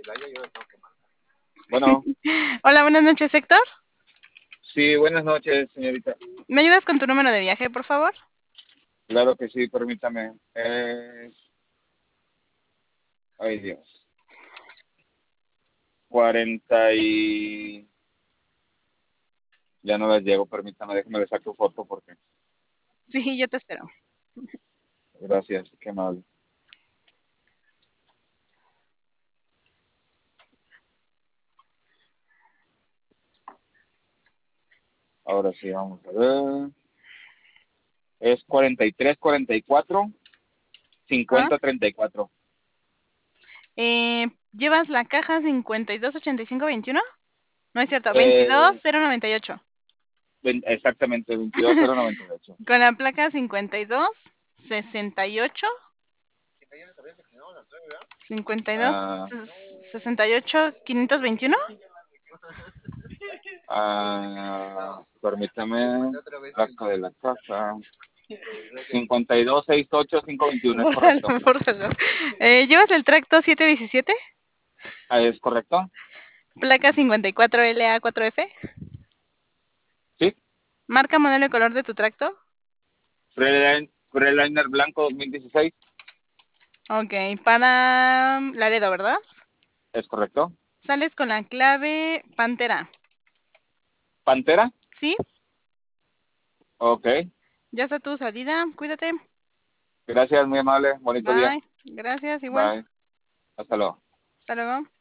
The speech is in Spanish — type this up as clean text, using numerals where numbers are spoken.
Bueno, Hola, buenas noches, Héctor. sí, buenas noches, señorita. ¿Me ayudas con tu número de viaje, por favor? Claro que sí, permítame. Ay, Dios. 40 y... Ya no las llego, permítame, déjame le saco foto porque... Sí, yo te espero. Gracias, qué amable. Ahora sí, vamos a ver. Es 43, 44, Ajá. 50, 34. ¿Llevas la caja 528521? No es cierto, Eh, 22098. exactamente, 22098. Con la placa 5268. 52 Ah, 68 521. permítame. Placa de la casa. 52, 68, 521, ¿es Bórralo, correcto? bórralo. ¿Llevas el tracto 717? ¿Es correcto? Placa 54LA4F. Sí. Marca, modelo y color de tu tracto. Freeliner blanco 2016, Ok, para Laredo, ¿verdad? ¿es correcto? Sales con la clave Pantera. Pantera, ¿Sí? ok. Ya está tu salida. Cuídate. Gracias, muy amable. Bonito día. Bye. Gracias, igual. Bye. Hasta luego. Hasta luego.